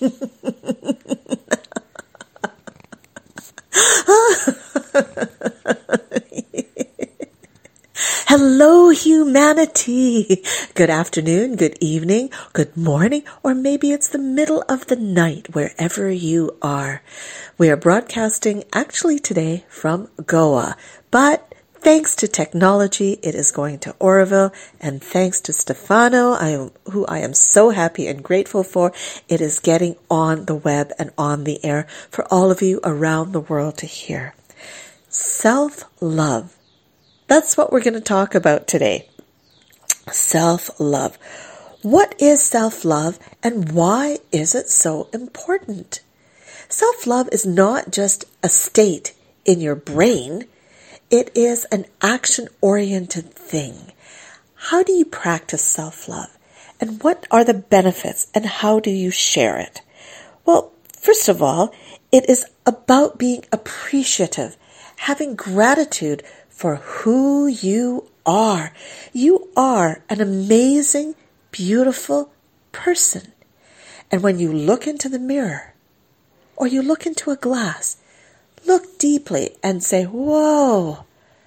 Hello, humanity. Good afternoon, good evening, good morning, or maybe it's the middle of the night, wherever you are. We are broadcasting actually today from Goa, but thanks to technology, it is going to Oroville, and thanks to Stefano, who I am so happy and grateful for, it is getting on the web and on the air for all of you around the world to hear. Self-love. That's what we're going to talk about today. Self-love. What is self-love and why is it so important? Self-love is not just a state in your brain. It is an action-oriented thing. How do you practice self-love? And what are the benefits and how do you share it? Well, first of all, it is about being appreciative, having gratitude for who you are. You are an amazing, beautiful person. And when you look into the mirror or you look into a glass, look deeply and say, whoa,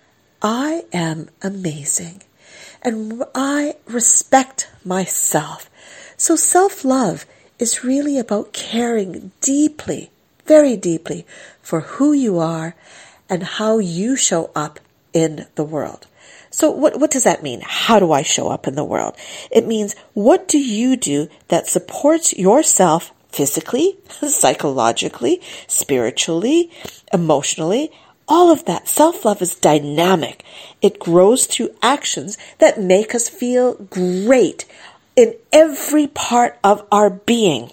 I am amazing. And I respect myself. So self-love is really about caring deeply, very deeply, for who you are and how you show up in the world. So what does that mean? How do I show up in the world? It means, what do you do that supports yourself physically, psychologically, spiritually, emotionally? All of that. Self-love is dynamic. It grows through actions that make us feel great in every part of our being.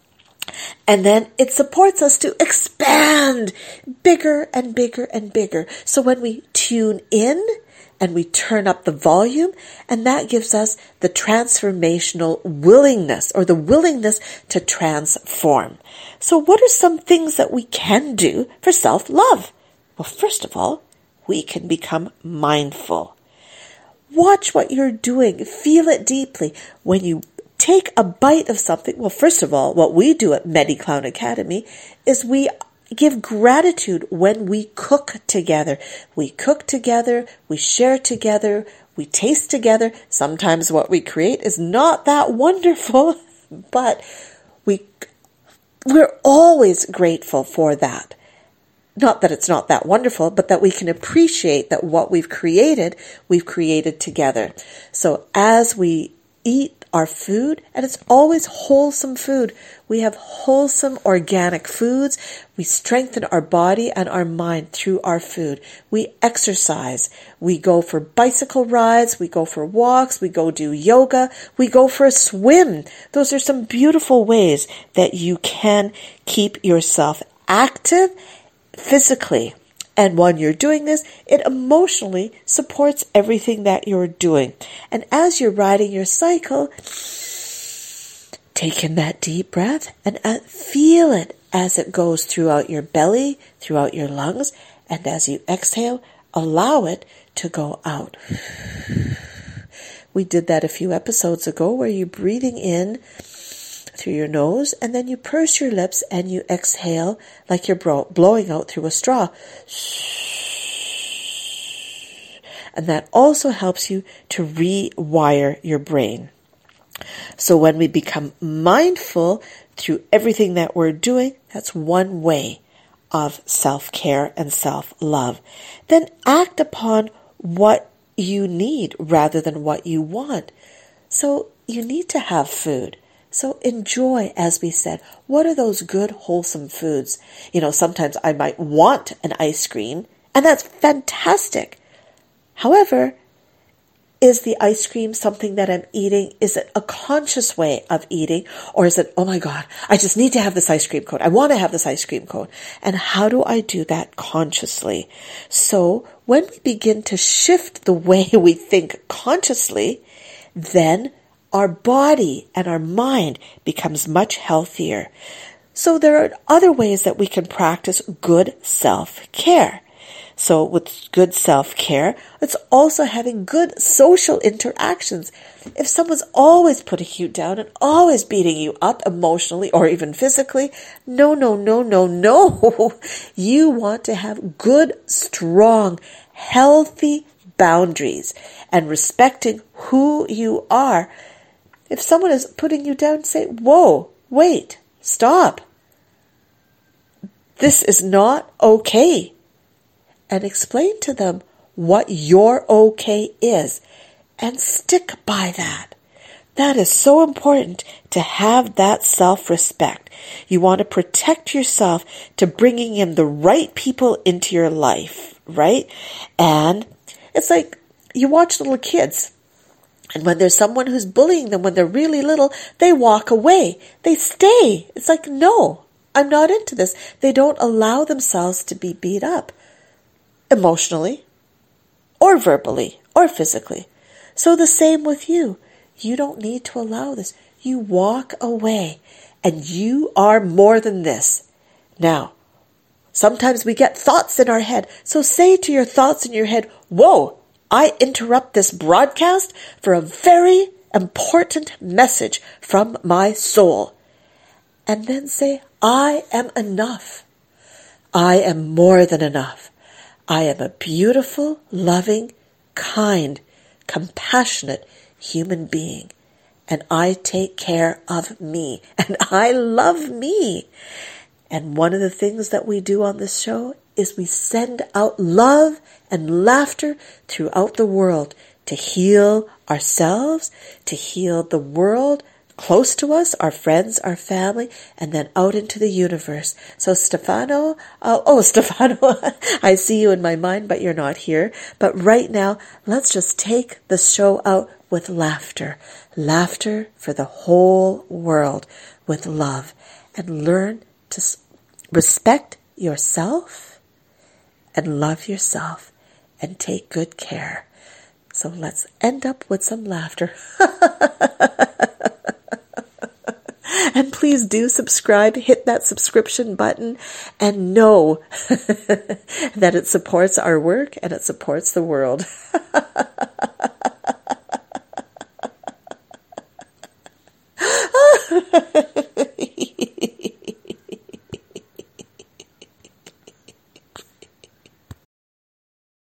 And then it supports us to expand bigger and bigger and bigger. So when we tune in and we turn up the volume, and that gives us the transformational willingness or the willingness to transform. So what are some things that we can do for self-love? Well, first of all, we can become mindful. Watch what you're doing. Feel it deeply. When you take a bite of something, well, first of all, what we do at MediClown Academy is we give gratitude when we cook together. We cook together, we share together, we taste together. Sometimes what we create is not that wonderful, but we're always grateful for that. Not that it's not that wonderful, but that we can appreciate that what we've created together. So as we eat our food, and it's always wholesome food. We have wholesome organic foods. We strengthen our body and our mind through our food. We exercise. We go for bicycle rides. We go for walks. We go do yoga. We go for a swim. Those are some beautiful ways that you can keep yourself active physically. And when you're doing this, it emotionally supports everything that you're doing. And as you're riding your cycle, take in that deep breath and feel it as it goes throughout your belly, throughout your lungs. And as you exhale, allow it to go out. We did that a few episodes ago where you're breathing in through your nose, and then you purse your lips and you exhale like you're blowing out through a straw. And that also helps you to rewire your brain. So when we become mindful through everything that we're doing, that's one way of self-care and self-love. Then act upon what you need rather than what you want. So you need to have food. So enjoy, as we said. What are those good, wholesome foods? Sometimes I might want an ice cream, and that's fantastic. However, is the ice cream something that I'm eating? Is it a conscious way of eating? Or is it, oh my God, I just need to have this ice cream cone. I want to have this ice cream cone. And how do I do that consciously? So when we begin to shift the way we think consciously, then our body and our mind becomes much healthier. So there are other ways that we can practice good self-care. So with good self-care, it's also having good social interactions. If someone's always putting you down and always beating you up emotionally or even physically, no. You want to have good, strong, healthy boundaries and respecting who you are. If someone is putting you down, say, whoa, wait, stop. This is not okay. And explain to them what your okay is and stick by that. That is so important to have that self-respect. You want to protect yourself to bringing in the right people into your life, right? And it's like you watch little kids. And when there's someone who's bullying them when they're really little, they walk away. They stay. It's like, no, I'm not into this. They don't allow themselves to be beat up emotionally or verbally or physically. So the same with you. You don't need to allow this. You walk away and you are more than this. Now, sometimes we get thoughts in our head. So say to your thoughts in your head, whoa, I interrupt this broadcast for a very important message from my soul. And then say, I am enough. I am more than enough. I am a beautiful, loving, kind, compassionate human being. And I take care of me. And I love me. And one of the things that we do on this show is we send out love and laughter throughout the world to heal ourselves, to heal the world close to us, our friends, our family, and then out into the universe. So Stefano, Stefano, I see you in my mind, but you're not here. But right now, let's just take the show out with laughter. Laughter for the whole world with love. And learn to respect yourself and love yourself and take good care. So let's end up with some laughter. And please do subscribe, hit that subscription button, and know that it supports our work and it supports the world.